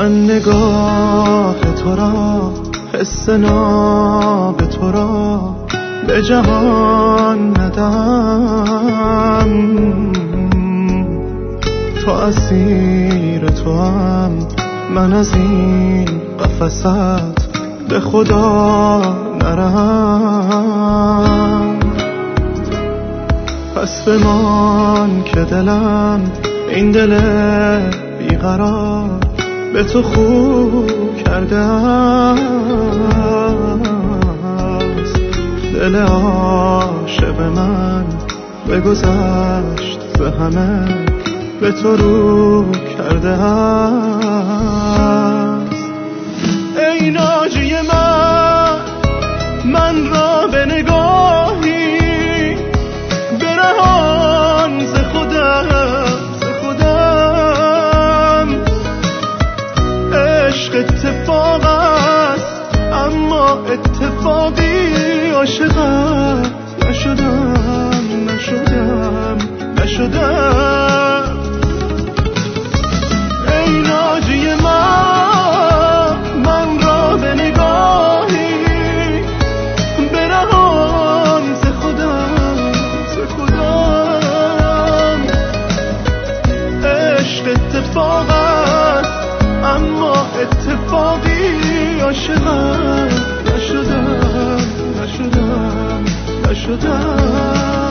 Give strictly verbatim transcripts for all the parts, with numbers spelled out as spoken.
من نگاه تو را، حس ناب تو را به جهان ندم. تو اسیر تو هم، من از این قفست به خدا نرم. پس بمان که دلم، این دل بیقرار به تو خوب کرده است. دل عاشق من بگذشت ز همه، به تو رو کرده است. ای ناجی من، من را به نگاهی برهان ز خودم، ز خودم. عشق اتفاق است اما اتفاقی عاشقم نشدم، نشدم، نشدم. ای ناجی من، من را به نگاهی برهان ز خودم، ز خودم. عشق اتفاق است اما اتفاقی عاشقم نشدم، نشدم، نشدم.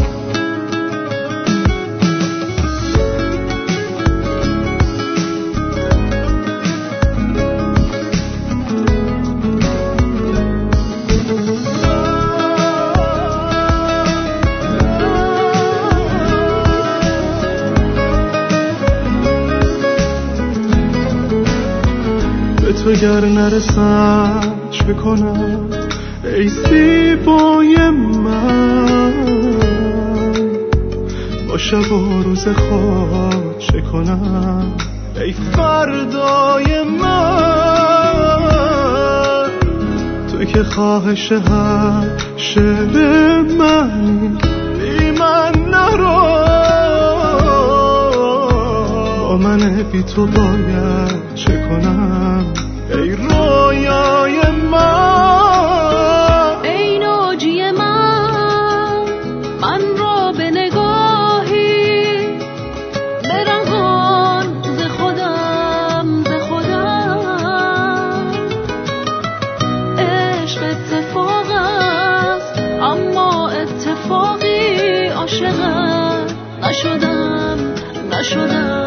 تو گر نرسم چه کنم ای زیبای من؟ با شب و روز خود چه کنم ای فردای من؟ تو که خواهش هر شعر من بی من نرو. با من بی تو باید چه کنم ای رویای من؟ ای ناجی من، من را به نگاهی برهان ز خودم، ز خودم. عشق اتفاق است اما اتفاقی عاشقم نشدم، نشدم.